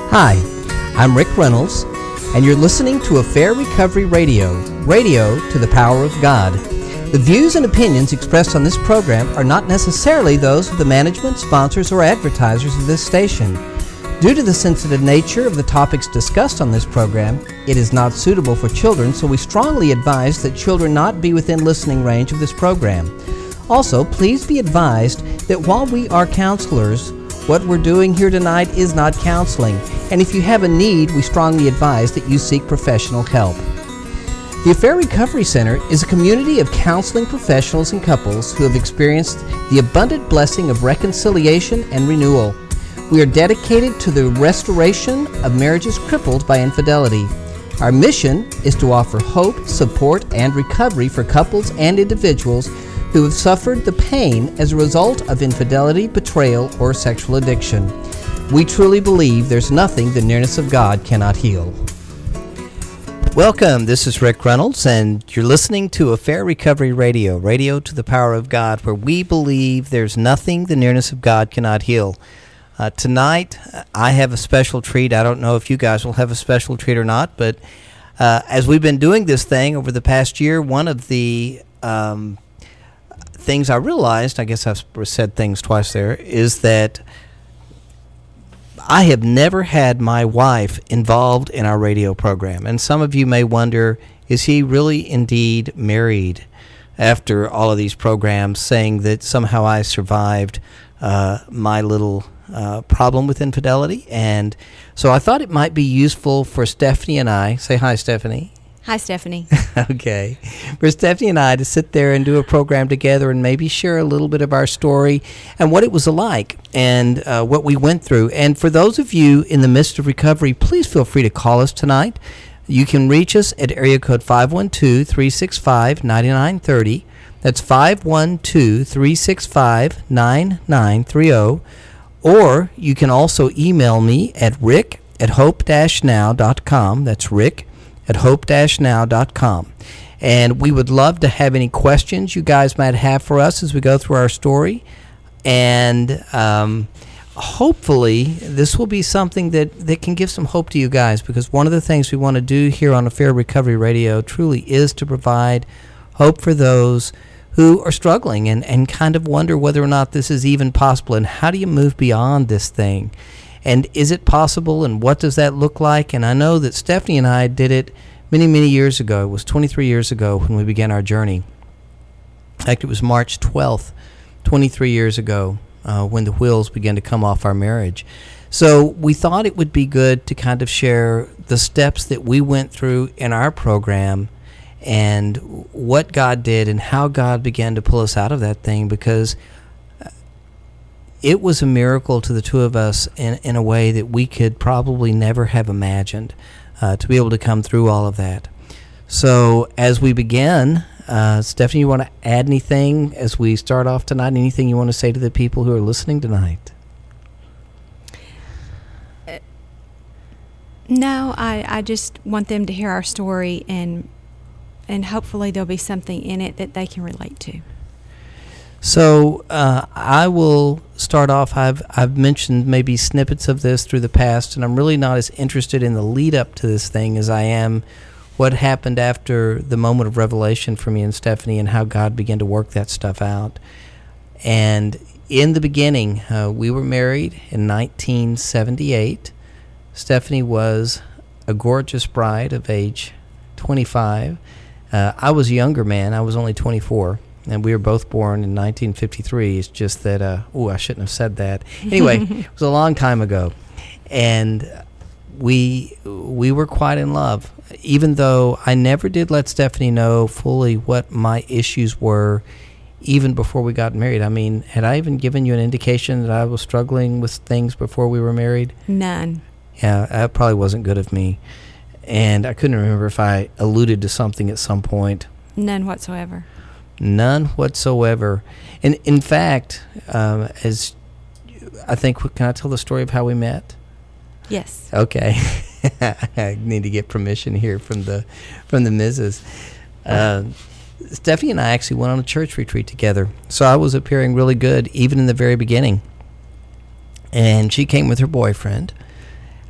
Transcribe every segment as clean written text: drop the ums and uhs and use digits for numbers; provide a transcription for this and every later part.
Hi, I'm Rick Reynolds, and you're listening to Affair Recovery Radio, radio to the power of God. The views and opinions expressed on this program are not necessarily those of the management, sponsors, or advertisers of this station. Due to the sensitive nature of the topics discussed on this program, it is not suitable for children, so we strongly advise that children not be within listening range of this program. Also, please be advised that while we are counselors, what we're doing here tonight is not counseling, and if you have a need, we strongly advise that you seek professional help. The Affair Recovery Center is a community of counseling professionals and couples who have experienced the abundant blessing of reconciliation and renewal. We are dedicated to the restoration of marriages crippled by infidelity. Our mission is to offer hope, support, and recovery for couples and individuals who have suffered the pain as a result of infidelity, betrayal, or sexual addiction. We truly believe there's nothing the nearness of God cannot heal. Welcome, this is Rick Reynolds, and you're listening to Affair Recovery Radio, radio to the power of God, where we believe there's nothing the nearness of God cannot heal. Tonight, I have a special treat. I don't know if you guys will have a special treat or not, but as we've been doing this thing over the past year, one of the things I realized, I guess I've said things twice there, is that I have never had my wife involved in our radio program. And some of you may wonder, is he really indeed married after all of these programs, saying that somehow I survived my little problem with infidelity? And so I thought it might be useful for Stephanie and I, say hi, Stephanie. Hi, Stephanie. Okay. For Stephanie and I to sit there and do a program together and maybe share a little bit of our story and what it was like and what we went through. And for those of you in the midst of recovery, please feel free to call us tonight. You can reach us at area code 512-365-9930. That's 512-365-9930. Or you can also email me at rick@hope-now.com. That's rick@hope-now.com. And we would love to have any questions you guys might have for us as we go through our story. And hopefully this will be something that can give some hope to you guys, because one of the things we want to do here on Affair Recovery Radio truly is to provide hope for those who are struggling and kind of wonder whether or not this is even possible, and how do you move beyond this thing? And is it possible, and what does that look like? And I know that Stephanie and I did it many, many years ago. It was 23 years ago when we began our journey. In fact, it was March 12th, 23 years ago, when the wheels began to come off our marriage. So we thought it would be good to kind of share the steps that we went through in our program and what God did and how God began to pull us out of that thing, because it was a miracle to the two of us in a way that we could probably never have imagined, to be able to come through all of that. So as we begin, Stephanie, you want to add anything as we start off tonight? Anything you want to say to the people who are listening tonight? No, I just want them to hear our story, and hopefully there'll be something in it that they can relate to. So I will start off. I've mentioned maybe snippets of this through the past, and I'm really not as interested in the lead up to this thing as I am what happened after the moment of revelation for me and Stephanie, and how God began to work that stuff out. And in the beginning, we were married in 1978. Stephanie was a gorgeous bride of age 25. I was a younger man. I was only 24. And we were both born in 1953. It's just that, I shouldn't have said that. Anyway, it was a long time ago. And we were quite in love, even though I never did let Stephanie know fully what my issues were, even before we got married. I mean, had I even given you an indication that I was struggling with things before we were married? None. Yeah, that probably wasn't good of me. And I couldn't remember if I alluded to something at some point. None whatsoever. None whatsoever. And in fact, as I think, can I tell the story of how we met? Yes. Okay. I need to get permission here from the missus. Stephanie and I actually went on a church retreat together. So I was appearing really good even in the very beginning. And she came with her boyfriend.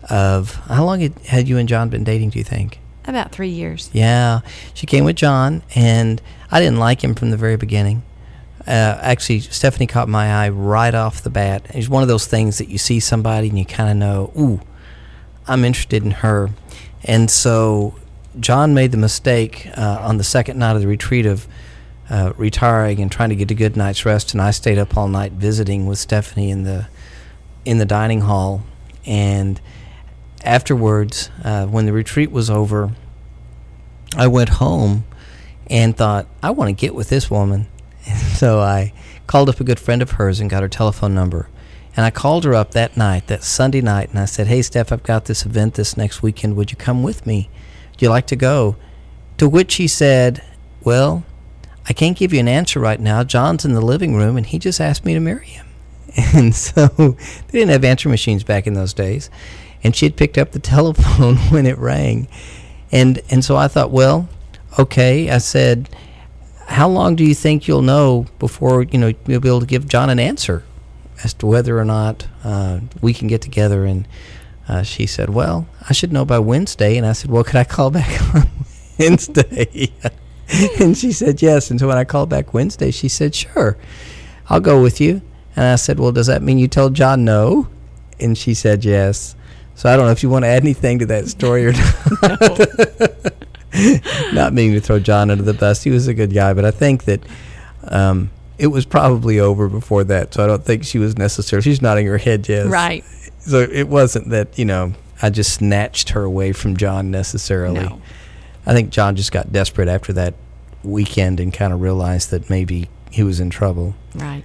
of, how long had you and John been dating, do you think? About 3 years. Yeah. She came with John, and I didn't like him from the very beginning. Actually, Stephanie caught my eye right off the bat. It's one of those things that you see somebody and you kind of know, ooh, I'm interested in her. And so John made the mistake on the second night of the retreat of retiring and trying to get a good night's rest, and I stayed up all night visiting with Stephanie in the dining hall. And afterwards, when the retreat was over, I went home and thought, I want to get with this woman. And so I called up a good friend of hers and got her telephone number. And I called her up that night, that Sunday night, and I said, hey, Steph, I've got this event this next weekend. Would you come with me? Would you like to go? To which she said, well, I can't give you an answer right now. John's in the living room, and he just asked me to marry him. And so they didn't have answer machines back in those days. And she had picked up the telephone when it rang. And so I thought, well, okay. I said, how long do you think you'll know before, you'll be able to give John an answer as to whether or not we can get together? And she said, well, I should know by Wednesday. And I said, well, could I call back on Wednesday? And she said, yes. And so when I called back Wednesday, she said, sure, I'll go with you. And I said, well, does that mean you told John no? And she said, yes. So I don't know if you want to add anything to that story or not. Not meaning to throw John under the bus. He was a good guy, but I think that it was probably over before that. So I don't think she was necessarily, she's nodding her head yes. Right. So it wasn't that, I just snatched her away from John necessarily. No. I think John just got desperate after that weekend and kind of realized that maybe he was in trouble. Right.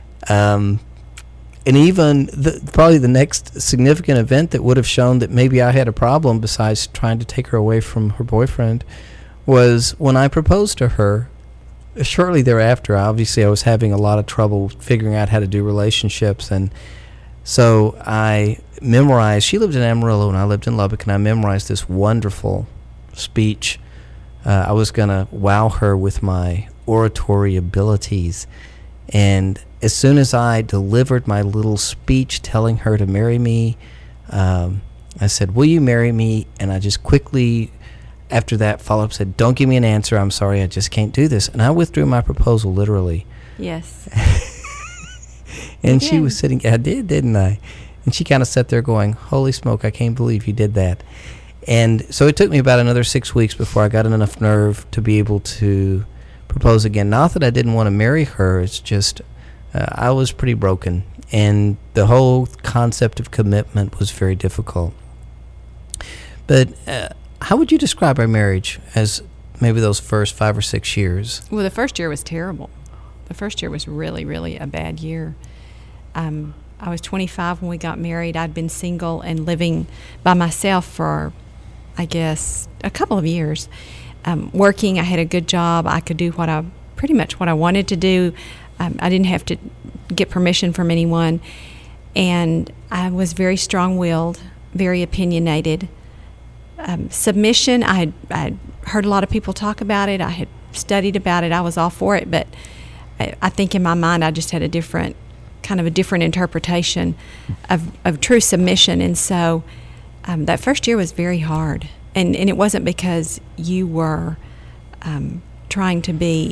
And even probably the next significant event that would have shown that maybe I had a problem besides trying to take her away from her boyfriend was when I proposed to her. Shortly thereafter, obviously I was having a lot of trouble figuring out how to do relationships, and so I memorized, she lived in Amarillo and I lived in Lubbock, and I memorized this wonderful speech. I was going to wow her with my oratory abilities, and as soon as I delivered my little speech telling her to marry me, I said, will you marry me? And I just quickly, after that, follow-up said, don't give me an answer. I'm sorry, I just can't do this. And I withdrew my proposal, literally. Yes. And she was sitting, I did, didn't I? And she kind of sat there going, holy smoke, I can't believe you did that. And so it took me about another 6 weeks before I got enough nerve to be able to propose again. Not that I didn't want to marry her, it's just I was pretty broken, and the whole concept of commitment was very difficult. But how would you describe our marriage as maybe those first 5 or 6 years? Well, the first year was terrible. The first year was really, really a bad year. I was 25 when we got married. I'd been single and living by myself for, I guess, a couple of years. Working, I had a good job. I could do pretty much what I wanted to do. I didn't have to get permission from anyone. And I was very strong-willed, very opinionated. Submission, I had heard a lot of people talk about it. I had studied about it. I was all for it. But I think in my mind I just had a different interpretation of true submission. And so that first year was very hard. And it wasn't because you were trying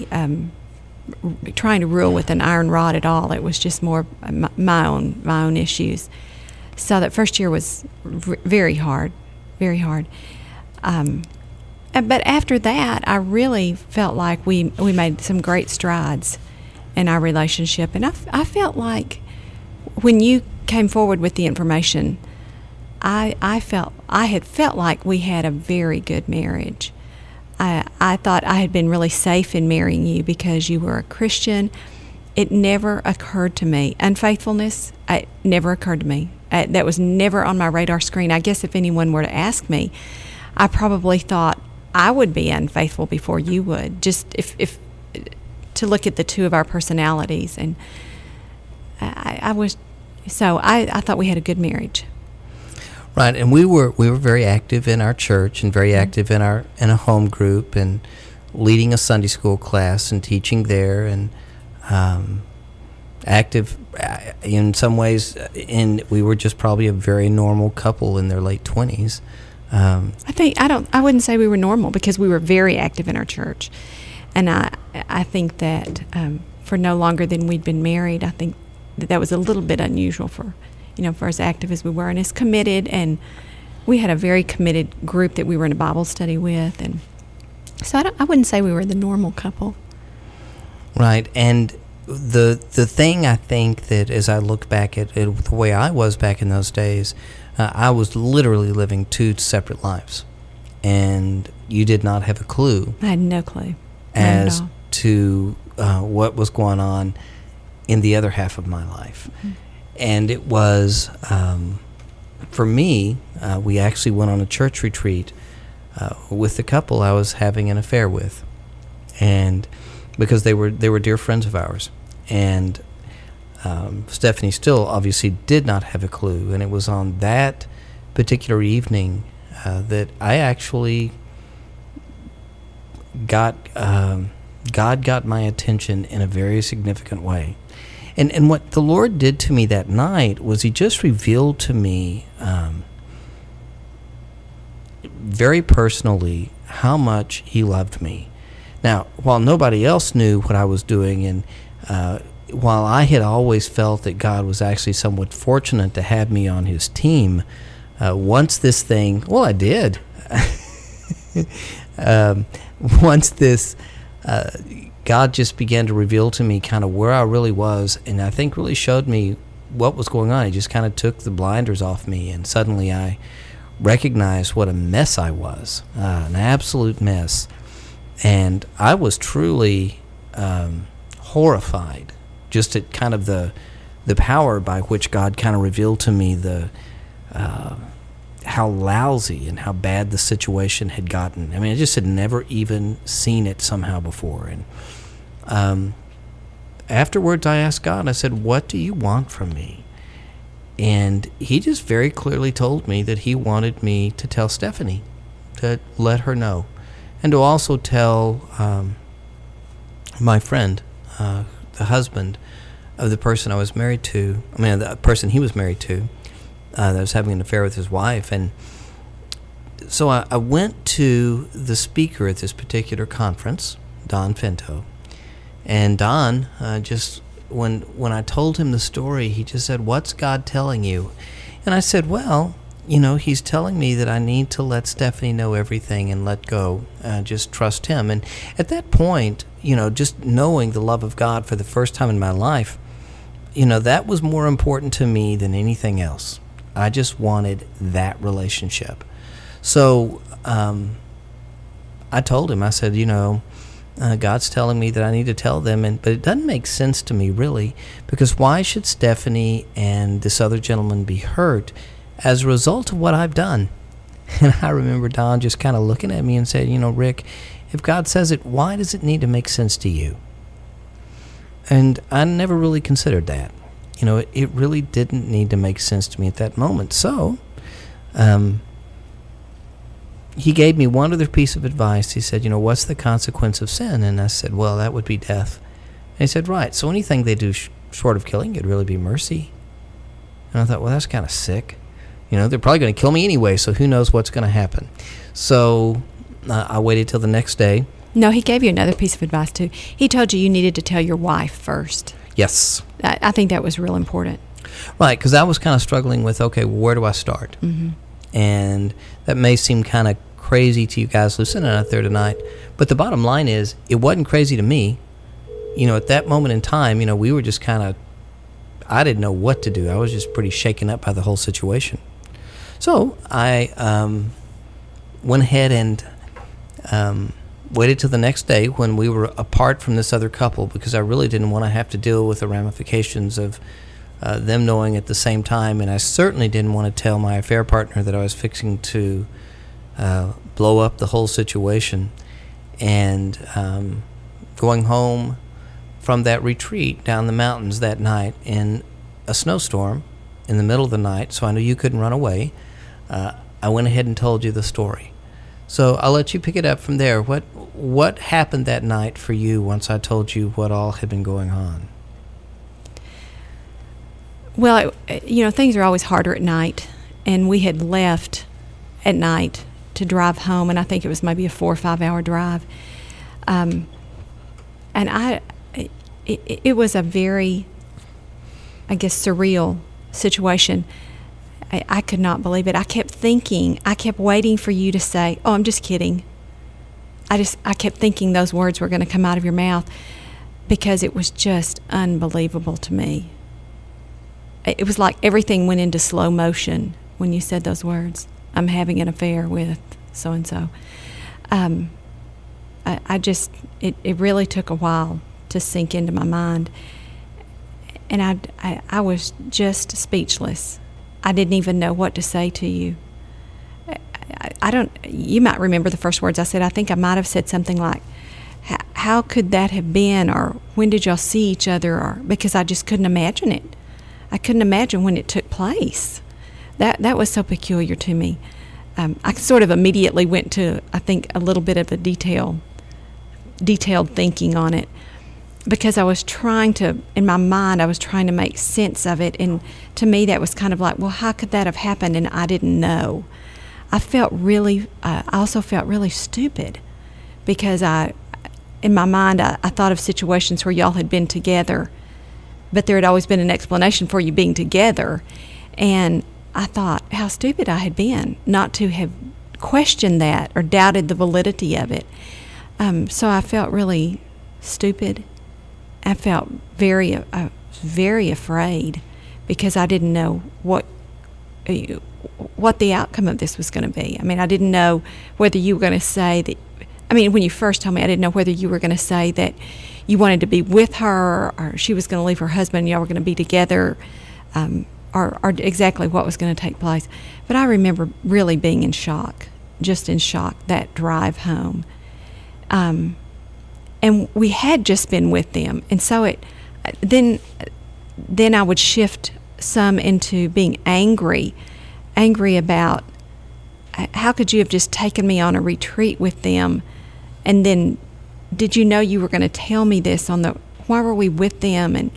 to rule with an iron rod at all. It was just more my own issues. So that first year was very hard, very hard. But after that, I really felt like we made some great strides in our relationship. And I felt like when you came forward with the information, I had felt like we had a very good marriage. I thought I had been really safe in marrying you because you were a Christian. It never occurred to me. Unfaithfulness, it never occurred to me. That was never on my radar screen. I guess if anyone were to ask me, I probably thought I would be unfaithful before you would, just if to look at the two of our personalities. And I thought we had a good marriage. Right, and we were very active in our church and very active in a home group and leading a Sunday school class and teaching there, and active in some ways, and we were just probably a very normal couple in their late 20s. I wouldn't say we were normal, because we were very active in our church, and I think that for no longer than we'd been married, I think that was a little bit unusual for as active as we were and as committed, and we had a very committed group that we were in a Bible study with, and so I wouldn't say we were the normal couple. Right, and the thing I think that as I look back at it, the way I was back in those days, I was literally living two separate lives, and you did not have a clue. I had no clue as to what was going on in the other half of my life. Mm-hmm. And it was, for me, we actually went on a church retreat with the couple I was having an affair with, and because they were dear friends of ours. And Stephanie still obviously did not have a clue, and it was on that particular evening that I actually God got my attention in a very significant way. And what the Lord did to me that night was He just revealed to me very personally how much He loved me. Now, while nobody else knew what I was doing, and while I had always felt that God was actually somewhat fortunate to have me on His team, once this thing, well, I did. Once this, God just began to reveal to me kind of where I really was, and I think really showed me what was going on. He just kind of took the blinders off me, and suddenly I recognized what a mess I was, an absolute mess. And I was truly horrified just at kind of the power by which God kind of revealed to me how lousy and how bad the situation had gotten. I mean, I just had never even seen it somehow before. And afterwards I asked God, I said, what do you want from me? And He just very clearly told me that He wanted me to tell Stephanie, to let her know. And to also tell my friend, the husband of the person I was married to, the person he was married to, that was having an affair with his wife. And so I went to the speaker at this particular conference, Don Finto. And Don, just when I told him the story, he just said, "What's God telling you?" And I said, well, He's telling me that I need to let Stephanie know everything and let go, just trust Him. And at that point, just knowing the love of God for the first time in my life, that was more important to me than anything else. I just wanted that relationship. So I told him, I said, God's telling me that I need to tell them, but it doesn't make sense to me, really, because why should Stephanie and this other gentleman be hurt as a result of what I've done? And I remember Don just kind of looking at me and said, Rick, if God says it, why does it need to make sense to you? And I never really considered that. It really didn't need to make sense to me at that moment. So he gave me one other piece of advice. He said, what's the consequence of sin? And I said, well, that would be death. And he said, right, so anything they do short of killing, it'd really be mercy. And I thought, well, that's kind of sick. They're probably going to kill me anyway, so who knows what's going to happen. So I waited till the next day. No, he gave you another piece of advice, too. He told you needed to tell your wife first. Yes. I think that was real important. Right, because I was kind of struggling with, okay, where do I start? Mm-hmm. And that may seem kind of crazy to you guys listening out there tonight, but the bottom line is, it wasn't crazy to me. At that moment in time, we were just kind of, I didn't know what to do. I was just pretty shaken up by the whole situation. So I went ahead and waited till the next day when we were apart from this other couple, because I really didn't want to have to deal with the ramifications of them knowing at the same time, and I certainly didn't want to tell my affair partner that I was fixing to blow up the whole situation. And going home from that retreat down the mountains that night in a snowstorm in the middle of the night, so I knew you couldn't run away, I went ahead and told you the story. So I'll let you pick it up from there. What happened that night for you once I told you what all had been going on? Well, things are always harder at night, and we had left at night to drive home, and I think it was maybe a 4 or 5 hour drive. And it was a very, I guess, surreal situation. I could not believe it. I kept waiting for you to say, "Oh, I'm just kidding." I kept thinking those words were going to come out of your mouth, because it was just unbelievable to me. It was like everything went into slow motion when you said those words. "I'm having an affair with so-and-so." It really took a while to sink into my mind. And I was just speechless. I didn't even know what to say to you. You might remember the first words I said. I think I might have said something like, how could that have been? Or when did y'all see each other? Or because I just couldn't imagine it. I couldn't imagine when it took place. That was so peculiar to me. I sort of immediately went to, I think, a little bit of a detailed thinking on it, because I was trying to, in my mind, I was trying to make sense of it. And to me, that was kind of like, well, how could that have happened? And I didn't know. I also felt really stupid, because in my mind, I thought of situations where y'all had been together, but there had always been an explanation for you being together. And I thought how stupid I had been not to have questioned that or doubted the validity of it. So I felt really stupid. I felt very afraid, because I didn't know what the outcome of this was going to be. I mean, I didn't know whether you were going to say that. I mean, when you first told me, I didn't know whether you were going to say that you wanted to be with her, or she was going to leave her husband and y'all were going to be together, or exactly what was going to take place. But I remember really being in shock, just in shock, that drive home. And we had just been with them, and so then I would shift some into being angry about, how could you have just taken me on a retreat with them, and then did you know you were going to tell me this why were we with them? And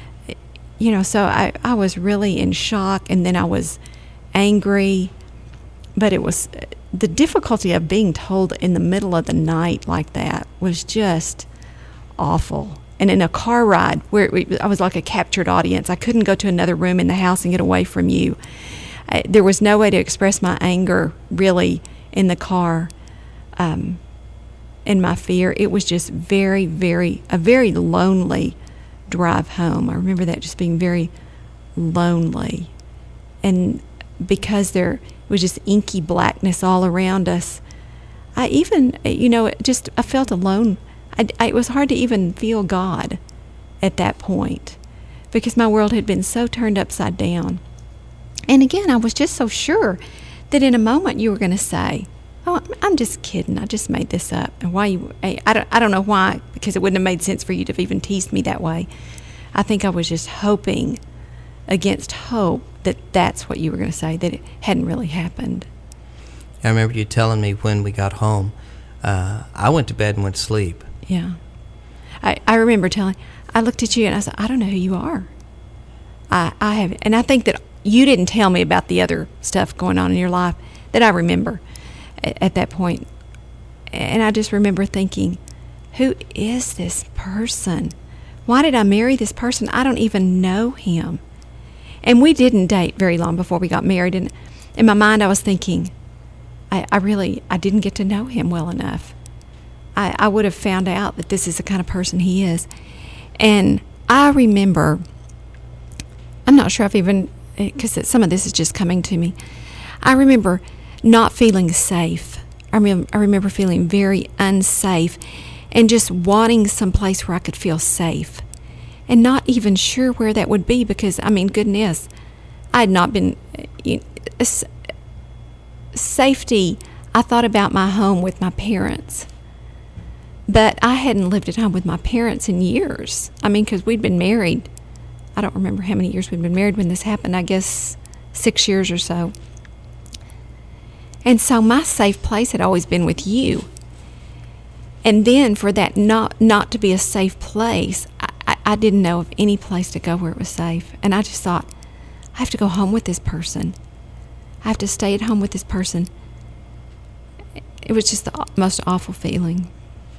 so I was really in shock, and then I was angry. But it was the difficulty of being told in the middle of the night like that was just awful. And in a car ride where I was like a captured audience, I couldn't go to another room in the house and get away from you. There was no way to express my anger really in the car, in my fear. It was just a very lonely drive home. I remember that just being very lonely. And because there was just inky blackness all around us, I even, I felt alone. It was hard to even feel God at that point, because my world had been so turned upside down. And again, I was just so sure that in a moment you were going to say, "Oh, I'm just kidding. I just made this up." And I don't know why, because it wouldn't have made sense for you to have even teased me that way. I think I was just hoping against hope that that's what you were going to say, that it hadn't really happened. I remember you telling me when we got home, I went to bed and went to sleep. Yeah. I remember I looked at you and I said, "I don't know who you are." I have, and I think that you didn't tell me about the other stuff going on in your life that I remember at that point. And I just remember thinking, who is this person? Why did I marry this person? I don't even know him. And we didn't date very long before we got married. And in my mind, I was thinking, I didn't get to know him well enough. I would have found out that this is the kind of person he is. And I remember, I'm not sure because some of this is just coming to me. I remember not feeling safe. I remember feeling very unsafe and just wanting some place where I could feel safe, and not even sure where that would be, because, goodness, I had not been... Safety, I thought about my home with my parents, but I hadn't lived at home with my parents in years. Because we'd been married. I don't remember how many years we'd been married when this happened. I guess 6 years or so. And so my safe place had always been with you. And then for that not to be a safe place, I didn't know of any place to go where it was safe. And I just thought, I have to go home with this person. I have to stay at home with this person. It was just the most awful feeling.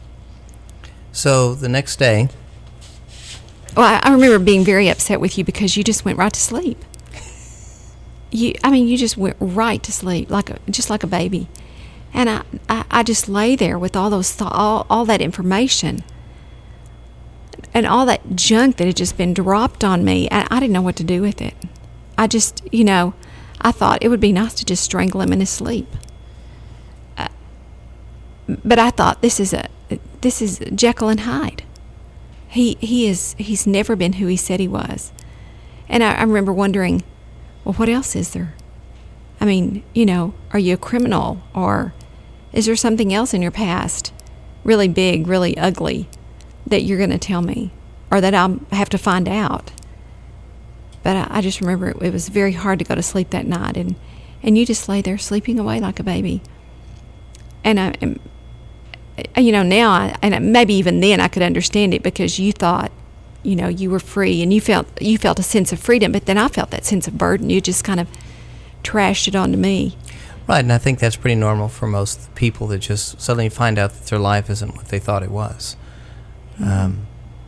So the next day... Well, I remember being very upset with you because you just went right to sleep. You just went right to sleep, just like a baby. And I just lay there with all those all that information and all that junk that had just been dropped on me. And I didn't know what to do with it. I just, I thought it would be nice to just strangle him in his sleep. But I thought this is Jekyll and Hyde. He's never been who he said he was. And I remember wondering, well, what else is there? I mean, are you a criminal, or is there something else in your past, really big, really ugly, that you're going to tell me, or that I'll have to find out? But I just remember it was very hard to go to sleep that night, and you just lay there sleeping away like a baby. And now, and maybe even then I could understand it, because you thought, you were free, and you felt a sense of freedom, but then I felt that sense of burden. You just kind of trashed it onto me. Right, and I think that's pretty normal for most people that just suddenly find out that their life isn't what they thought it was. Mm-hmm.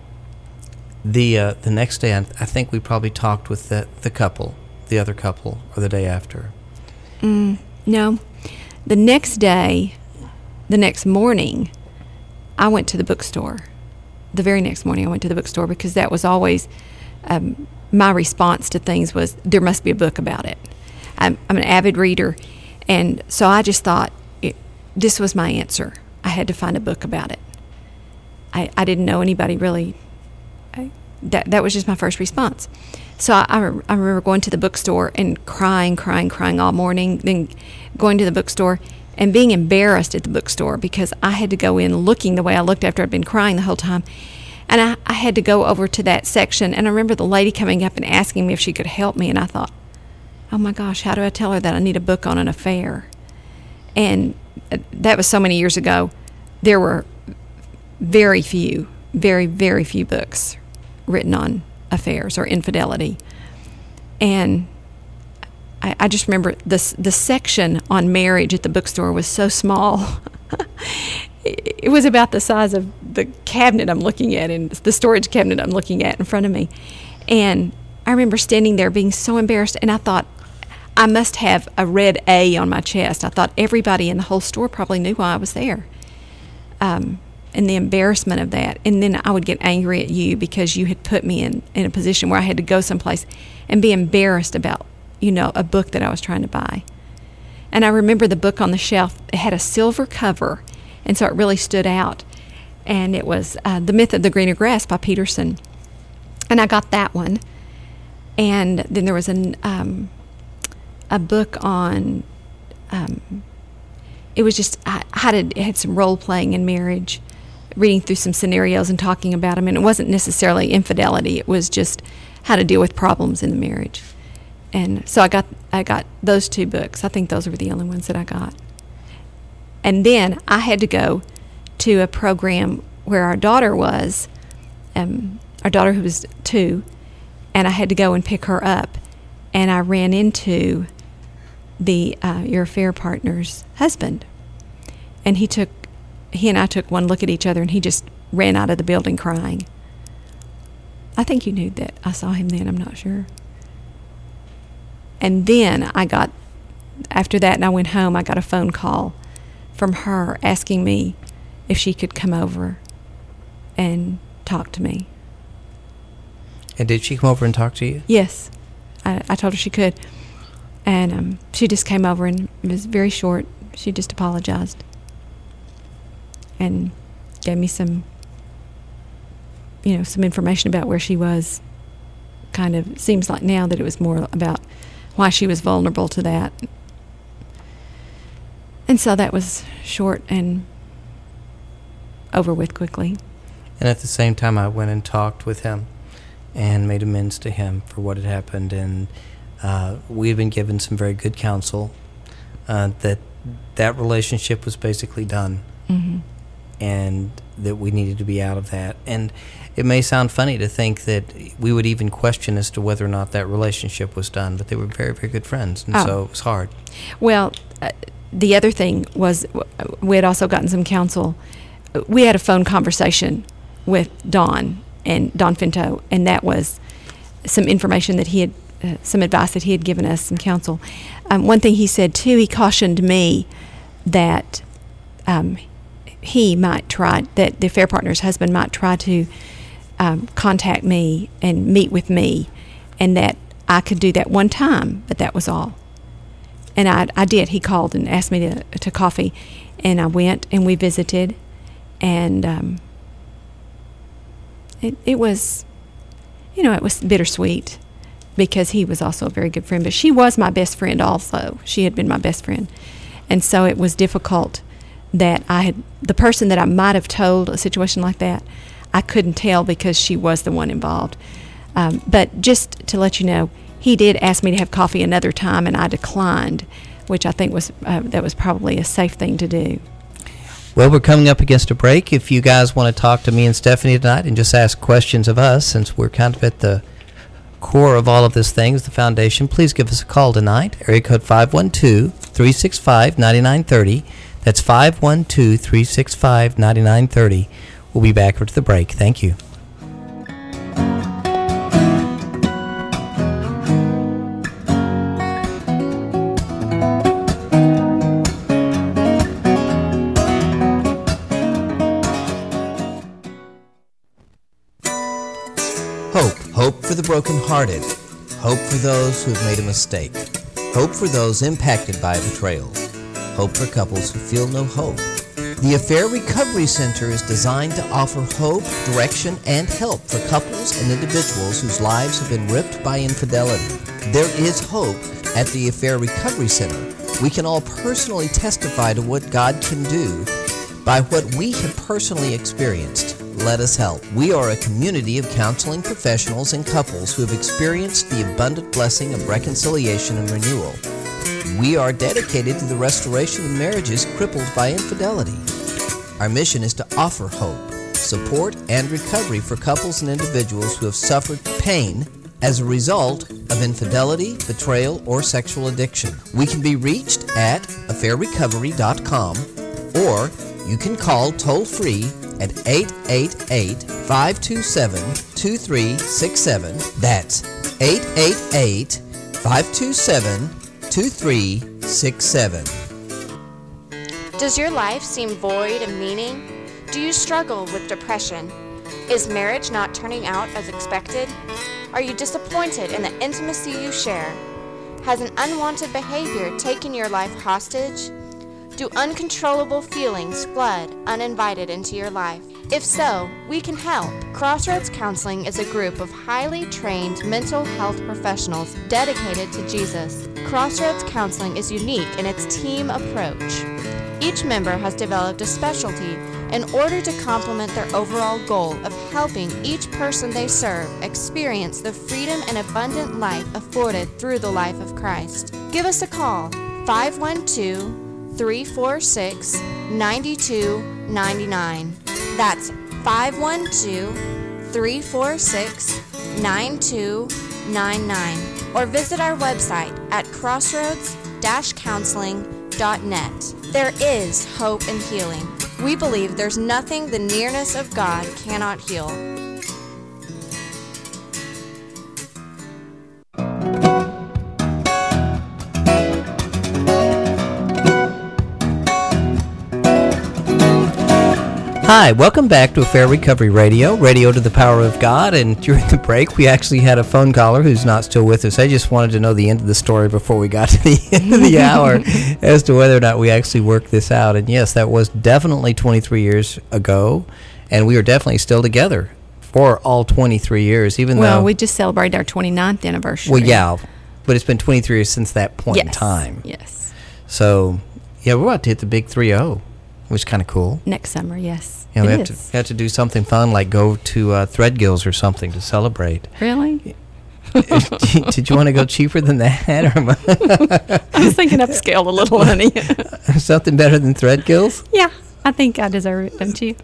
The next day, I think we probably talked with the other couple, or the day after. No. The next day, the next morning, I went to the bookstore. The very next morning I went to the bookstore, because that was always my response to things was, there must be a book about it. I'm an avid reader, and so I just thought this was my answer. I had to find a book about it. I didn't know anybody really. That was just my first response. So I remember going to the bookstore and crying all morning, then going to the bookstore and being embarrassed at the bookstore, because I had to go in looking the way I looked after I'd been crying the whole time. And I had to go over to that section, and I remember the lady coming up and asking me if she could help me, and I thought, oh my gosh, how do I tell her that I need a book on an affair? And that was so many years ago. There were very few books written on affairs or infidelity. And I just remember the section on marriage at the bookstore was so small. It was about the size of the cabinet I'm looking at, and the storage cabinet I'm looking at in front of me. And I remember standing there being so embarrassed, and I thought I must have a red A on my chest. I thought everybody in the whole store probably knew why I was there. And the embarrassment of that. And then I would get angry at you because you had put me in a position where I had to go someplace and be embarrassed about, a book that I was trying to buy. And I remember the book on the shelf, it had a silver cover, and so it really stood out. And it was The Myth of the Greener Grass by Peterson. And I got that one. And then there was a book on, it was just, it had some role-playing in marriage, reading through some scenarios and talking about them. And it wasn't necessarily infidelity. It was just how to deal with problems in the marriage. And so I got those two books. I think those were the only ones that I got. And then I had to go to a program where our daughter was, our daughter who was 2, and I had to go and pick her up. And I ran into your affair partner's husband. And he and I took one look at each other, and he just ran out of the building crying. I think you knew that I saw him then, I'm not sure. And then after that, and I went home, I got a phone call from her asking me if she could come over and talk to me. And did she come over and talk to you? Yes. I told her she could. And she just came over, and it was very short. She just apologized and gave me some information about where she was. Kind of seems like now that it was more about why she was vulnerable to that. And so that was short and over with quickly. And at the same time, I went and talked with him and made amends to him for what had happened. And we had been given some very good counsel that relationship was basically done. Mm-hmm. and that we needed to be out of that. And it may sound funny to think that we would even question as to whether or not that relationship was done, but they were very, very good friends, and so it was hard. Well, the other thing was we had also gotten some counsel. We had a phone conversation with Don Finto, and that was some information that he had, some advice that he had given us, some counsel. One thing he said, too, he cautioned me that he might try, that the affair partner's husband might try to contact me and meet with me, and that I could do that one time, but that was all. And I did. He called and asked me to coffee, and I went, and we visited, and it was, it was bittersweet because he was also a very good friend, but she was my best friend also. She had been my best friend. And so it was difficult that the person that I might have told a situation like that, I couldn't tell because she was the one involved. But just to let you know, he did ask me to have coffee another time, and I declined, which I think was that was probably a safe thing to do. Well, we're coming up against a break. If you guys want to talk to me and Stephanie tonight and just ask questions of us, since we're kind of at the core of all of this things, the foundation, please give us a call tonight. Area code 512-365-9930. That's 512-365-9930. We'll be back after the break. Thank you. Hope for the brokenhearted. Hope for those who have made a mistake. Hope for those impacted by a betrayal. Hope for couples who feel no hope. The Affair Recovery Center is designed to offer hope, direction, and help for couples and individuals whose lives have been ripped by infidelity. There is hope at the Affair Recovery Center. We can all personally testify to what God can do by what we have personally experienced. Let us help. We are a community of counseling professionals and couples who have experienced the abundant blessing of reconciliation and renewal. We are dedicated to the restoration of marriages crippled by infidelity. Our mission is to offer hope, support, and recovery for couples and individuals who have suffered pain as a result of infidelity, betrayal, or sexual addiction. We can be reached at affairrecovery.com, or you can call toll-free at 888-527-2367. That's 888-527-2367. Does your life seem void of meaning? Do you struggle with depression? Is marriage not turning out as expected? Are you disappointed in the intimacy you share? Has an unwanted behavior taken your life hostage? Do uncontrollable feelings flood uninvited into your life? If so, we can help. Crossroads Counseling is a group of highly trained mental health professionals dedicated to Jesus. Crossroads Counseling is unique in its team approach. Each member has developed a specialty in order to complement their overall goal of helping each person they serve experience the freedom and abundant life afforded through the life of Christ. Give us a call, 512-346-9299. That's 512-346-9299. Or visit our website at crossroads-counseling.net. There is hope and healing. We believe there's nothing the nearness of God cannot heal. Hi, welcome back to Affair Recovery Radio, radio to the power of God. And during the break, we actually had a phone caller who's not still with us. I just wanted to know the end of the story before we got to the end of the hour as to whether or not we actually worked this out. And yes, that was definitely 23 years ago, and we are definitely still together for all 23 years, even though... Well, we just celebrated our 29th anniversary. Well, yeah, but it's been 23 years since that point in time. Yes. So, yeah, we're about to hit the big 3-0, which is kind of cool. Next summer, yes. You know, we have to do something fun, like go to Threadgill's or something to celebrate. Really? Did you want to go cheaper than that? I was thinking upscale a little, honey. Something better than Threadgill's? Yeah. I think I deserve it, don't you?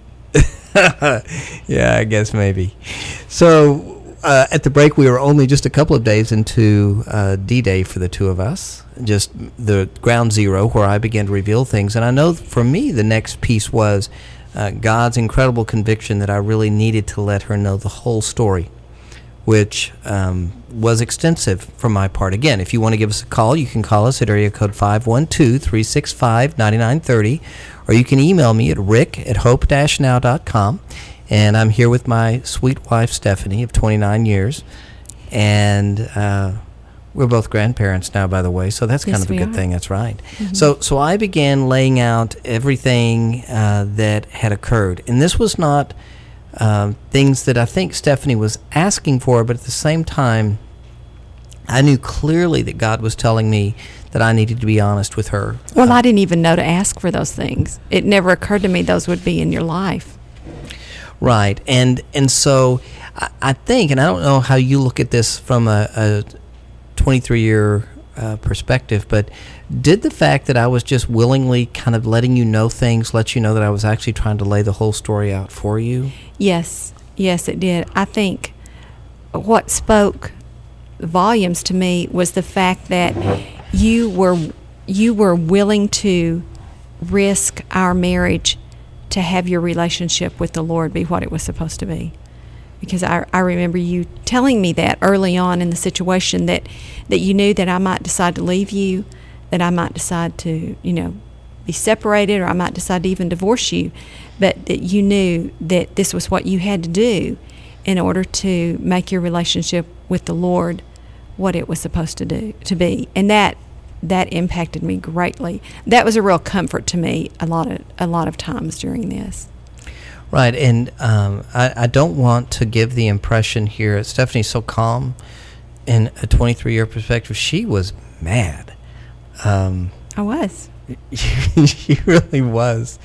Yeah, I guess maybe. So at the break, we were only just a couple of days into D-Day for the two of us, just the ground zero where I began to reveal things. And I know for me, the next piece was God's incredible conviction that I really needed to let her know the whole story, which was extensive from my part. Again, if you want to give us a call, you can call us at area code 512-365-9930, or you can email me at rick@hope-now.com. And I'm here with my sweet wife, Stephanie, of 29 years. And we're both grandparents now, by the way, so that's kind of a good thing. That's right. Mm-hmm. So I began laying out everything that had occurred. And this was not things that I think Stephanie was asking for, but at the same time, I knew clearly that God was telling me that I needed to be honest with her. Well, I didn't even know to ask for those things. It never occurred to me those would be in your life. Right. And so I think, and I don't know how you look at this from a 23-year perspective, but did the fact that I was just willingly kind of letting you know things let you know that I was actually trying to lay the whole story out for you? Yes, it did. I think what spoke volumes to me was the fact that you were willing to risk our marriage to have your relationship with the Lord be what it was supposed to be. Because I remember you telling me that early on in the situation that you knew that I might decide to leave you, that I might decide to, be separated, or I might decide to even divorce you, but that you knew that this was what you had to do in order to make your relationship with the Lord what it was supposed to be. And that impacted me greatly. That was a real comfort to me a lot of times during this. Right, and I don't want to give the impression here, Stephanie's so calm in a 23-year perspective. She was mad. I was. She really was.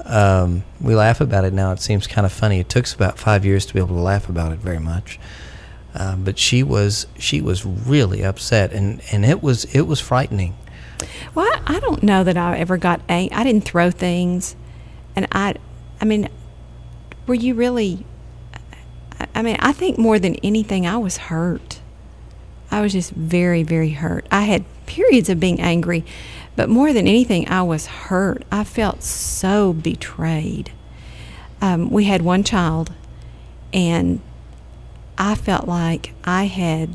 We laugh about it now. It seems kind of funny. It took us about 5 years to be able to laugh about it very much. But she was really upset, and it was frightening. Well, I don't know that I ever got angry. I didn't throw things, and I mean, were you really? I think more than anything, I was hurt. I was just very, very hurt. I had periods of being angry, but more than anything, I was hurt. I felt so betrayed. We had one child, and I felt like I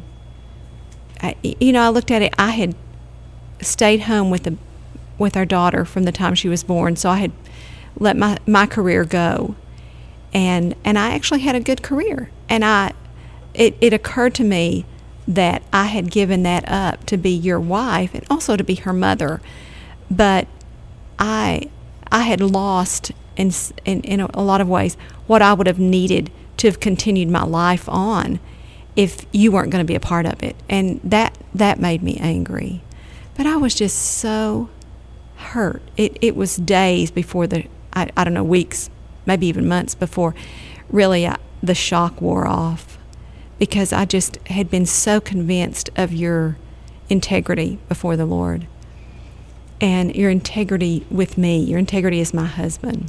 looked at it, I had stayed home with our daughter from the time she was born, so I had let my career go. And I actually had a good career. And it occurred to me that I had given that up to be your wife and also to be her mother. But I had lost in a lot of ways what I would have needed to have continued my life on if you weren't going to be a part of it. And that made me angry. But I was just so hurt. It was days before I don't know, weeks, maybe even months before really the shock wore off, because I just had been so convinced of your integrity before the Lord and your integrity with me, your integrity as my husband.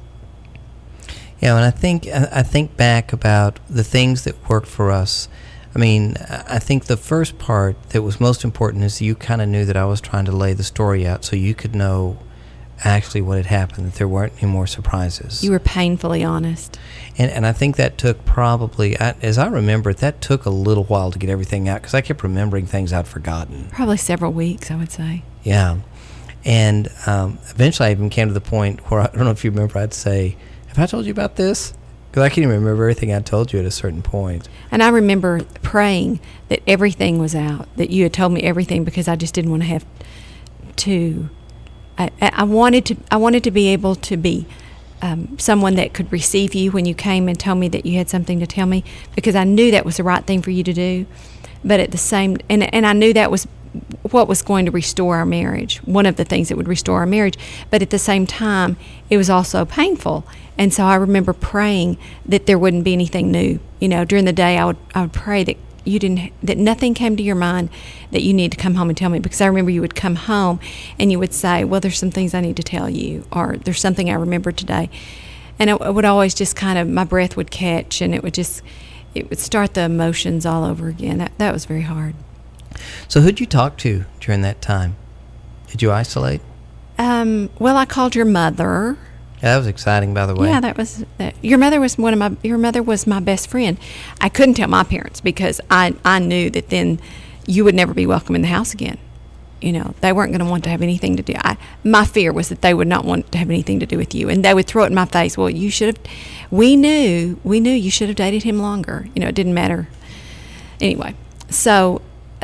Yeah, and I think back about the things that worked for us. I mean, I think the first part that was most important is you kind of knew that I was trying to lay the story out so you could know actually what had happened, that there weren't any more surprises. You were painfully honest. And I think that took probably, as I remember it, that took a little while to get everything out, because I kept remembering things I'd forgotten. Probably several weeks, I would say. Yeah. And eventually I even came to the point where, I don't know if you remember, I'd say, have I told you about this? Because I can't even remember everything I told you at a certain point. And I remember praying that everything was out, that you had told me everything, because I just didn't want to have to. I wanted to be able to be someone that could receive you when you came and tell me that you had something to tell me, because I knew that was the right thing for you to do. But at the same, and I knew that was what was going to restore our marriage, one of the things that would restore our marriage. But at the same time, it was also painful. And so I remember praying that there wouldn't be anything new. During the day, I would pray that nothing came to your mind that you need to come home and tell me, because I remember you would come home and you would say, well, there's some things I need to tell you, or there's something I remember today. And it would always just kind of, my breath would catch, and it would start the emotions all over again. That was very hard. So who'd you talk to during that time? Did you isolate? Well, I called your mother. Yeah, that was exciting, by the way. Yeah, that was. Your mother was my best friend. I couldn't tell my parents because I knew that then you would never be welcome in the house again. You know, they weren't going to want to have anything to do. My fear was that they would not want to have anything to do with you, and they would throw it in my face. Well, you should have. We knew you should have dated him longer. You know, it didn't matter. Anyway, so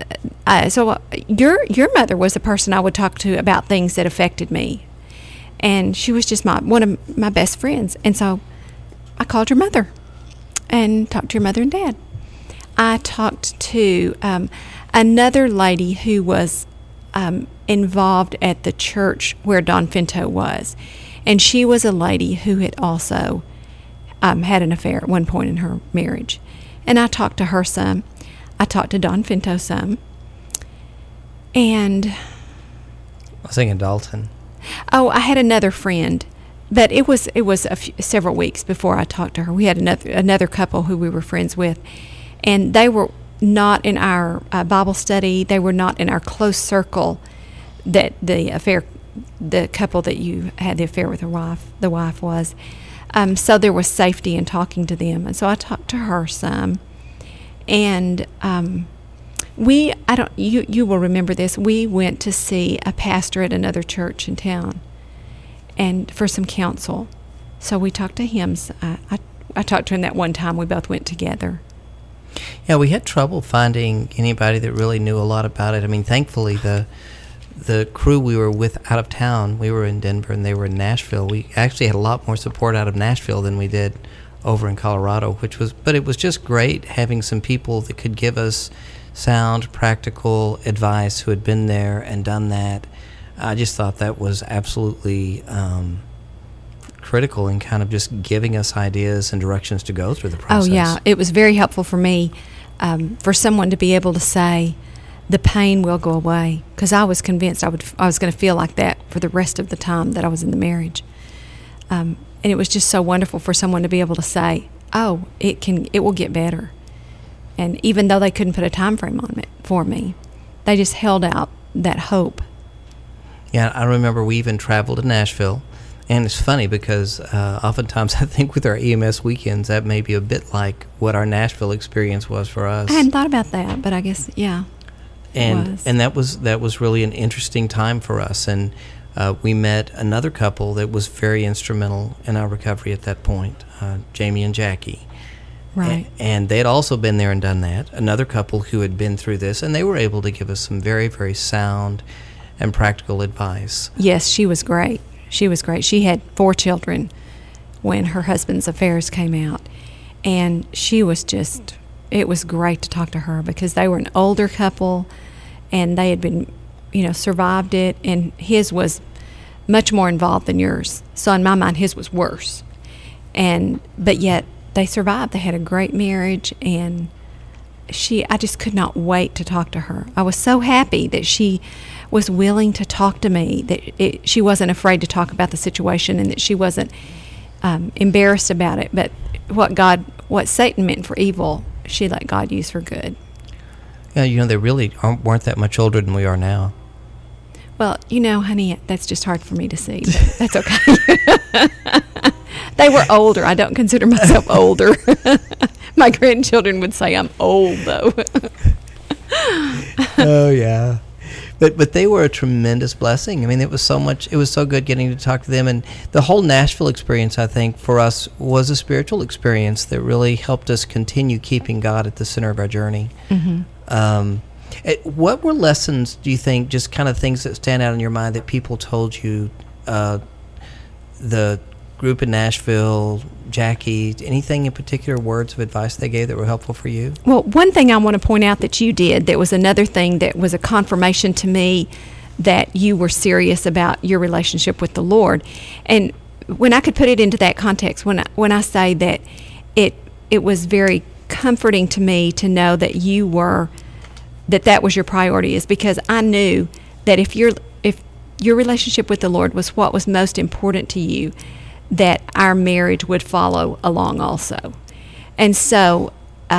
your mother was the person I would talk to about things that affected me. And she was just one of my best friends. And so I called your mother and talked to your mother and dad. I talked to another lady who was involved at the church where Don Finto was. And she was a lady who had also had an affair at one point in her marriage. And I talked to her some. I talked to Don Finto some. And I was thinking Dalton. Oh, I had another friend, but it was several weeks before I talked to her. We had another couple who we were friends with, and they were not in our Bible study. They were not in our close circle. That the couple that you had the affair with the wife was. So there was safety in talking to them, and so I talked to her some, and you will remember this. We went to see a pastor at another church in town, and for some counsel. So we talked to him. I talked to him that one time. We both went together. Yeah, we had trouble finding anybody that really knew a lot about it. I mean, thankfully, the crew we were with out of town, we were in Denver and they were in Nashville. We actually had a lot more support out of Nashville than we did over in Colorado, but it was just great having some people that could give us sound, practical advice who had been there and done that. I just thought that was absolutely critical in kind of just giving us ideas and directions to go through the process. Oh, yeah. It was very helpful for me, for someone to be able to say, the pain will go away, because I was convinced I was going to feel like that for the rest of the time that I was in the marriage. And it was just so wonderful for someone to be able to say, oh, it will get better. And even though they couldn't put a time frame on it for me, they just held out that hope. Yeah, I remember we even traveled to Nashville. And it's funny because oftentimes I think with our EMS weekends, that may be a bit like what our Nashville experience was for us. I hadn't thought about that, but I guess, yeah. And that was really an interesting time for us. And we met another couple that was very instrumental in our recovery at that point, Jamie and Jackie. Right. And they had also been there and done that, another couple who had been through this, and they were able to give us some very, very sound and practical advice. Yes, she was great. She was great. She had 4 children when her husband's affairs came out. And she was just, it was great to talk to her because they were an older couple and they had been, survived it. And his was much more involved than yours. So in my mind, his was worse. But yet they survived. They had a great marriage, and I just could not wait to talk to her. I was so happy that she was willing to talk to me, that she wasn't afraid to talk about the situation, and that she wasn't embarrassed about it. But what Satan meant for evil, she let God use for good. Yeah, they really weren't that much older than we are now. Well, honey, that's just hard for me to see, but that's okay. They were older. I don't consider myself older. My grandchildren would say I'm old, though. Oh, yeah. But they were a tremendous blessing. I mean, it was so good getting to talk to them. And the whole Nashville experience, I think, for us was a spiritual experience that really helped us continue keeping God at the center of our journey. Mm-hmm. What were lessons, do you think, just kind of things that stand out in your mind that people told you, the group in Nashville, Jackie, anything in particular, words of advice they gave that were helpful for you? Well, one thing I want to point out that you did that was another thing that was a confirmation to me that you were serious about your relationship with the Lord. And when I could put it into that context, when I say that it was very comforting to me to know that that was your priority, is because I knew that if your relationship with the Lord was what was most important to you, that our marriage would follow along also. And so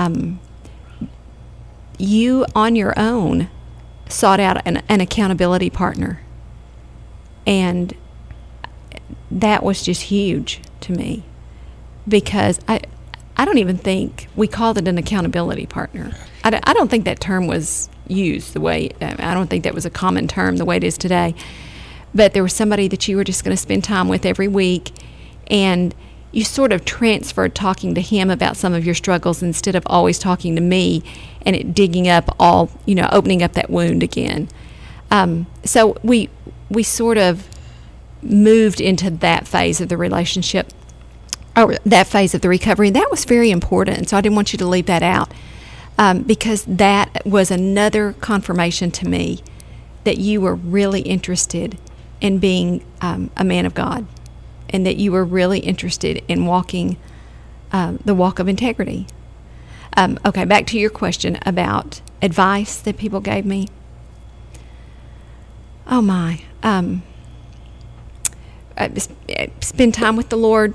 you on your own sought out an accountability partner, and that was just huge to me, because I don't even think we called it an accountability partner. I don't think that term was used the way, I don't think that was a common term the way it is today. But there was somebody that you were just going to spend time with every week, and you sort of transferred talking to him about some of your struggles instead of always talking to me and it digging up opening up that wound again. So we sort of moved into that phase of the relationship, or that phase of the recovery. That was very important, so I didn't want you to leave that out, because that was another confirmation to me that you were really interested in being a man of God, and that you were really interested in walking the walk of integrity. Okay, back to your question about advice that people gave me. Oh my. Spend time with the Lord,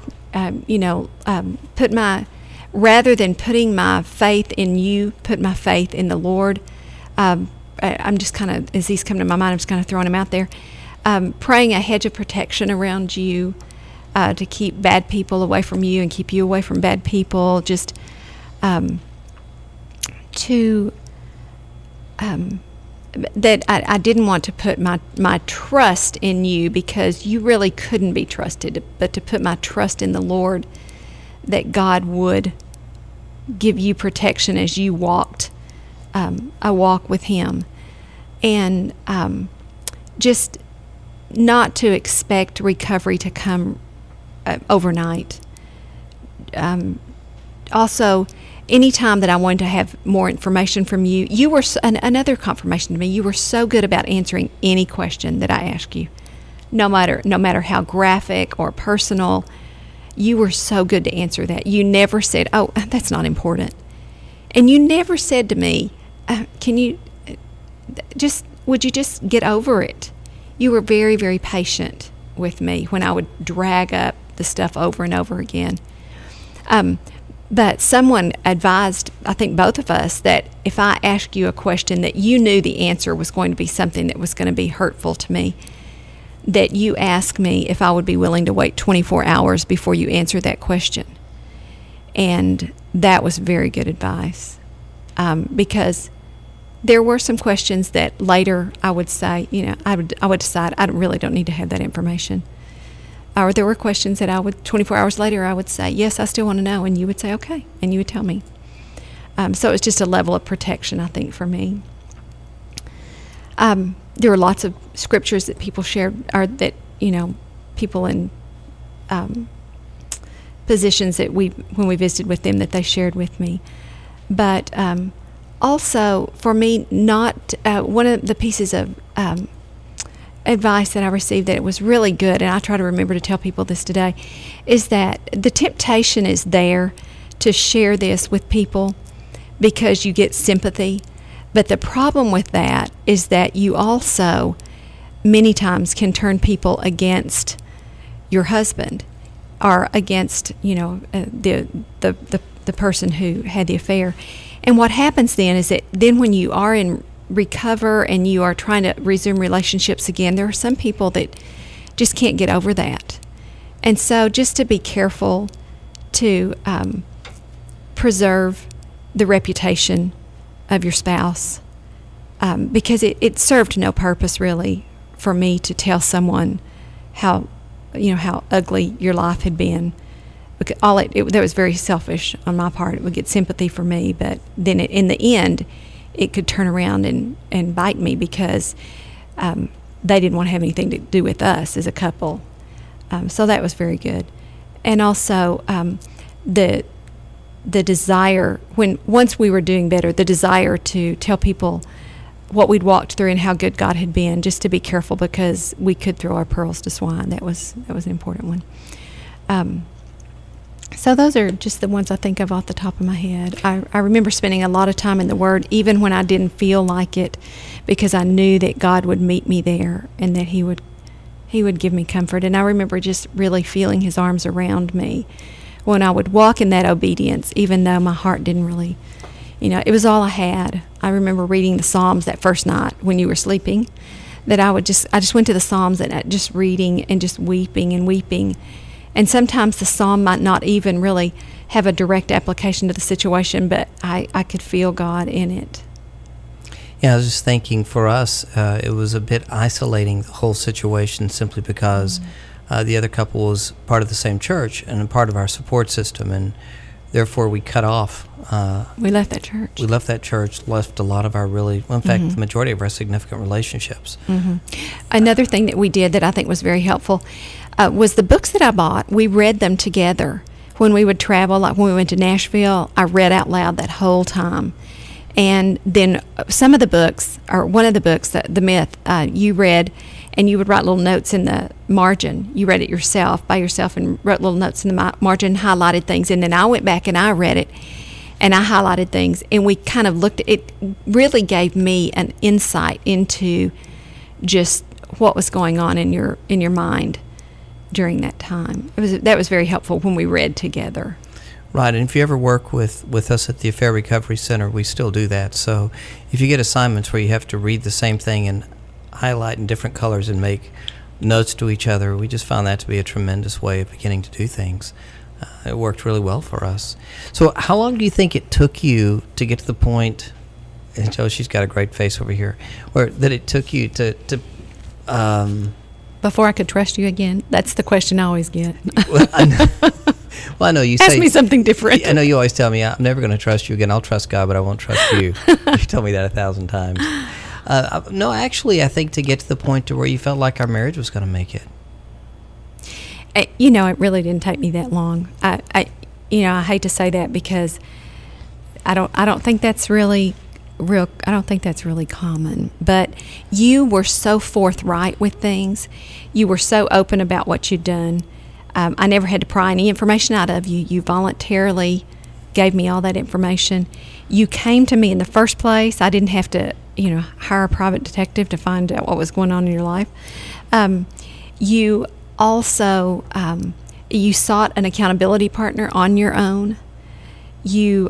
rather than putting my faith in you, put my faith in the Lord. I'm just kind of, as these come to my mind, I'm just kind of throwing them out there. Praying a hedge of protection around you, to keep bad people away from you and keep you away from bad people. Just that I didn't want to put my trust in you, because you really couldn't be trusted, but to put my trust in the Lord, that God would give you protection as you walked a walk with Him. And just not to expect recovery to come overnight. Also, anytime that I wanted to have more information from you, you were another confirmation to me. You were so good about answering any question that I asked you, no matter how graphic or personal. You were so good to answer that. You never said, "Oh, that's not important," and you never said to me, would you just get over it?" You were very, very patient with me when I would drag up the stuff over and over again. But someone advised, I think both of us, that if I asked you a question that you knew the answer was going to be something that was going to be hurtful to me, that you ask me if I would be willing to wait 24 hours before you answer that question. And that was very good advice, because there were some questions that later I would say, I would decide I really don't need to have that information. Or there were questions that 24 hours later, I would say, yes, I still want to know. And you would say, okay. And you would tell me. So it was just a level of protection, I think, for me. There were lots of scriptures that people shared, or that, people in positions that when we visited with them, that they shared with me. But also, for me, not one of the pieces of advice that I received that it was really good, and I try to remember to tell people this today, is that the temptation is there to share this with people because you get sympathy. But the problem with that is that you also many times can turn people against your husband, or against the person who had the affair. And what happens then is that then when you are in recover and you are trying to resume relationships again, there are some people that just can't get over that. And so just to be careful to preserve the reputation of your spouse, because it served no purpose really for me to tell someone how ugly your life had been. That was very selfish on my part. It would get sympathy for me, but then in the end, it could turn around and bite me, because they didn't want to have anything to do with us as a couple. So that was very good. And also the desire, once we were doing better, the desire to tell people what we'd walked through and how good God had been, just to be careful, because we could throw our pearls to swine. That was an important one. So those are just the ones I think of off the top of my head. I remember spending a lot of time in the Word, even when I didn't feel like it, because I knew that God would meet me there and that He would give me comfort. And I remember just really feeling His arms around me when I would walk in that obedience, even though my heart didn't really, it was all I had. I remember reading the Psalms that first night when you were sleeping, that I just went to the Psalms and just reading and just weeping and weeping. And sometimes the psalm might not even really have a direct application to the situation, but I could feel God in it. Yeah, I was just thinking for us, it was a bit isolating, the whole situation, simply because the other couple was part of the same church and a part of our support system, and therefore we cut off. We left that church. Left a lot of our in fact, the majority of our significant relationships. Mm-hmm. Another thing that we did that I think was very helpful was the books that I bought. We read them together when we would travel. Like when we went to Nashville, I read out loud that whole time. And then some of the books, or one of the books, The Myth, you read, and you would write little notes in the margin. You read it by yourself, and wrote little notes in the margin, highlighted things. And then I went back and I read it, and I highlighted things. And we kind of looked at it. Really gave me an insight into just what was going on in your mind during that time. That was very helpful when we read together. Right, and if you ever work with us at the Affair Recovery Center, we still do that. So if you get assignments where you have to read the same thing and highlight in different colors and make notes to each other, we just found that to be a tremendous way of beginning to do things. It worked really well for us. So how long do you think it took you to get to the point, and Joe, she's got a great face over here, that it took you to before I could trust you again? That's the question I always get. Well, I know you say... Ask me something different. I know you always tell me, I'm never going to trust you again. I'll trust God, but I won't trust you. You told me that 1,000 times. No, actually, I think to get to the point to where you felt like our marriage was going to make it. It really didn't take me that long. I hate to say that because I don't think that's really real. I don't think that's really common. But you were so forthright with things. You were so open about what you'd done. I never had to pry any information out of you. You voluntarily gave me all that information. You came to me in the first place. I didn't have to, hire a private detective to find out what was going on in your life. You also, you sought an accountability partner on your own. You,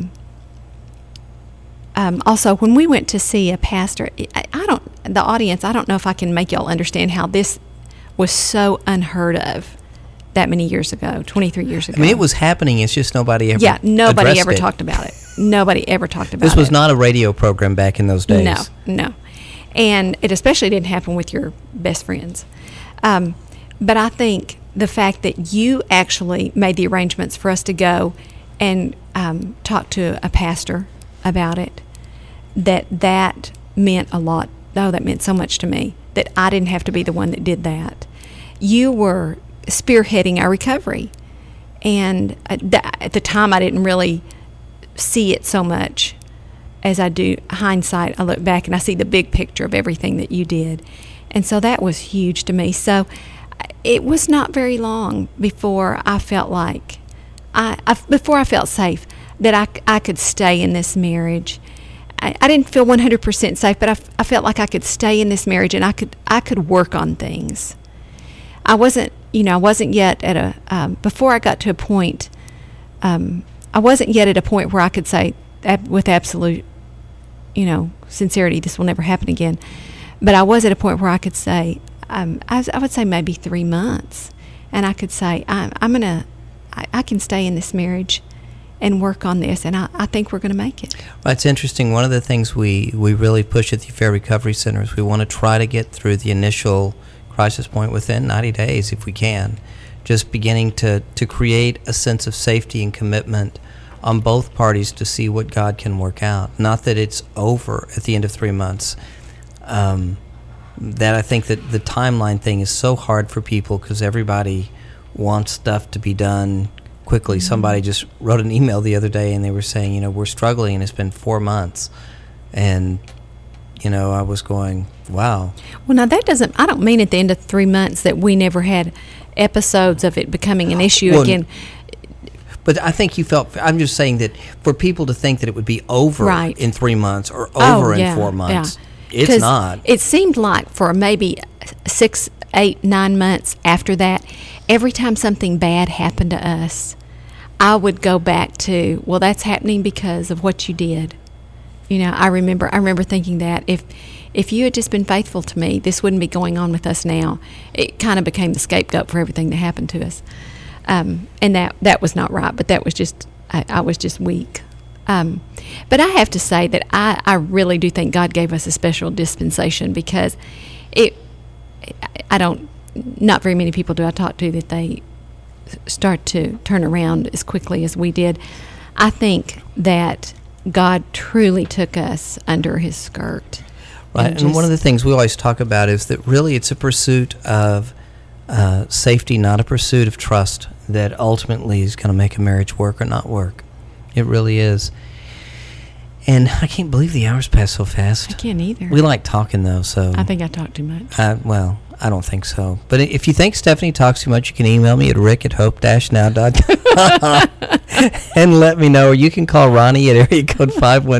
also, when we went to see a pastor, I don't know if I can make y'all understand how this was so unheard of that many years ago, 23 years ago. I mean, it was happening. It's just nobody ever nobody ever it. talked about it. Nobody ever talked about it. This was not a radio program back in those days. No. And it especially didn't happen with your best friends. But I think the fact that you actually made the arrangements for us to go and talk to a pastor about it, that meant a lot. Oh, that meant so much to me that I didn't have to be the one that did that. You were spearheading our recovery. And at the time, I didn't really see it so much as I do. Hindsight, I look back and I see the big picture of everything that you did. And so that was huge to me. So it was not very long before I felt like, before I felt safe that I could stay in this marriage. I didn't feel 100% safe, but I felt like I could stay in this marriage and I could work on things. I wasn't yet at before I got to a point, I wasn't yet at a point where I could say with absolute, sincerity, this will never happen again. But I was at a point where I could say, I would say maybe 3 months, and I could say, I can stay in this marriage and work on this, and I think we're going to make it. Well, it's interesting. One of the things we really push at the Affair Recovery Center is we want to try to get through the initial crisis point within 90 days if we can, just beginning to create a sense of safety and commitment on both parties to see what God can work out. Not that it's over at the end of 3 months. That I think that the timeline thing is so hard for people because everybody wants stuff to be done quickly. Mm-hmm. Somebody just wrote an email the other day and they were saying, we're struggling and it's been 4 months. And, I was going, wow. Well, now I don't mean at the end of 3 months that we never had episodes of it becoming an issue again. But I think you felt, I'm just saying that for people to think that it would be over Right. in 3 months or over in 4 months, it's 'Cause not. It seemed like for maybe 6, 8, 9 months after that, every time something bad happened to us, I would go back to, well, that's happening because of what you did. You know, I remember thinking that if you had just been faithful to me, this wouldn't be going on with us now. It kind of became the scapegoat for everything that happened to us. And that was not right, but that was just, I was just weak. But I have to say that I really do think God gave us a special dispensation, because not very many people do I talk to that they start to turn around as quickly as we did. I think that God truly took us under his skirt. Right, and one of the things we always talk about is that really it's a pursuit of safety, not a pursuit of trust, that ultimately is going to make a marriage work or not work. It really is. And I can't believe the hours pass so fast. I can't either. We like talking, though, so... I think I talk too much. Well, I don't think so. But if you think Stephanie talks too much, you can email me at rick@hope-now.com and let me know. Or you can call Ronnie at area code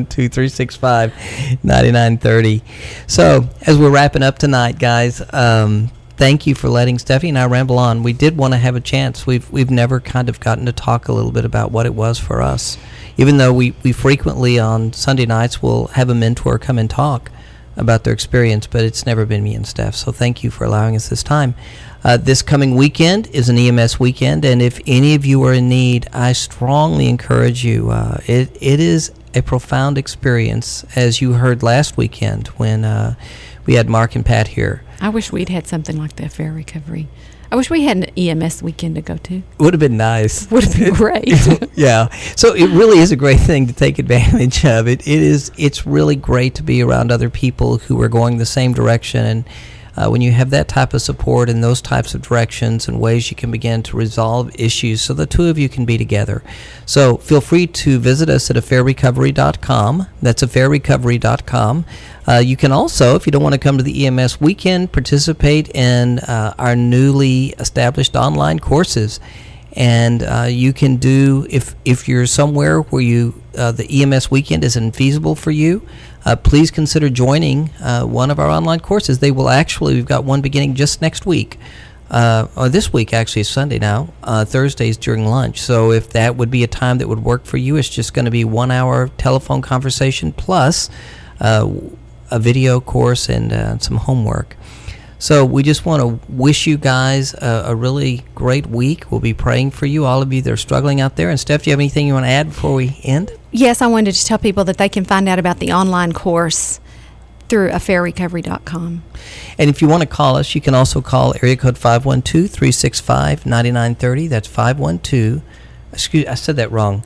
512-365-9930. So, as we're wrapping up tonight, guys, thank you for letting Stephanie and I ramble on. We did want to have a chance. We've never kind of gotten to talk a little bit about what it was for us. Even though we frequently on Sunday nights will have a mentor come and talk about their experience, but it's never been me and Steph. So thank you for allowing us this time. This coming weekend is an EMS weekend, and if any of you are in need, I strongly encourage you. It is a profound experience, as you heard last weekend when we had Mark and Pat here. I wish we'd had something like that for recovery. I wish we had an EMS weekend to go to. Would have been nice. Would have been great. Yeah. So it really is a great thing to take advantage of. It's really great to be around other people who are going the same direction. And when you have that type of support and those types of directions and ways you can begin to resolve issues so the two of you can be together. So feel free to visit us at affairrecovery.com. That's affairrecovery.com. You can also, if you don't want to come to the EMS weekend, participate in our newly established online courses. And you can do, if you're somewhere where the EMS weekend is infeasible for you, please consider joining one of our online courses. We've got one beginning just next week. Or this week, actually, is Sunday now, Thursdays during lunch. So if that would be a time that would work for you, it's just going to be 1 hour telephone conversation plus a video course and some homework. So we just want to wish you guys a really great week. We'll be praying for you, all of you that are struggling out there. And Steph, do you have anything you want to add before we end? Yes, I wanted to tell people that they can find out about the online course through affairrecovery.com. And if you want to call us, you can also call area code 512-365-9930. That's 512, I said that wrong,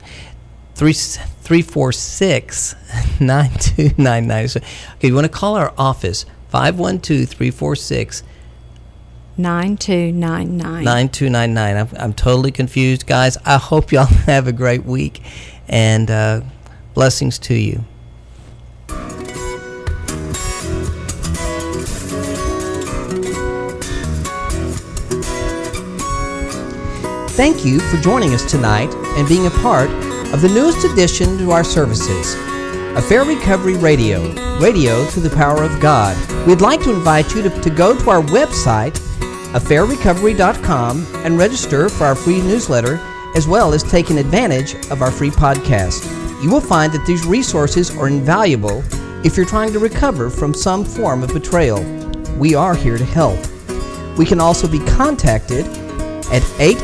346-9299. So, okay, you want to call our office, 512-346 9299. 9299. I'm totally confused, guys. I hope y'all have a great week, and blessings to you. Thank you for joining us tonight and being a part of the newest addition to our services, Affair Recovery Radio, radio to the power of God. We'd like to invite you to go to our website, affairrecovery.com, and register for our free newsletter, as well as taking advantage of our free podcast. You will find that these resources are invaluable if you're trying to recover from some form of betrayal. We are here to help. We can also be contacted at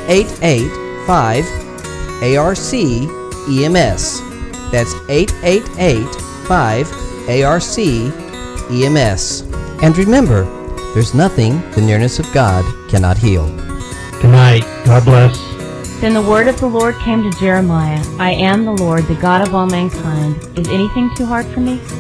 888-5-ARC-EMS. That's 888-5-ARC-EMS. And remember, there's nothing the nearness of God cannot heal. Good night. God bless. Then the word of the Lord came to Jeremiah, I am the Lord, the God of all mankind. Is anything too hard for me?